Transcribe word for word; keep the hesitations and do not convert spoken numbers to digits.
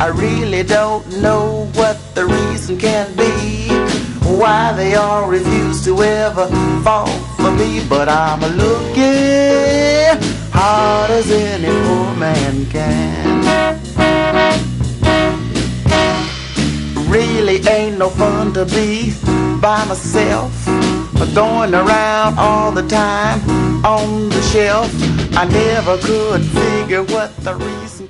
I really don't know what the reason can be, why they all refuse to ever fall for me. But I'm looking hard as any poor man can. Really ain't no fun to be by myself, going around all the time on the shelf. I never could figure what the reason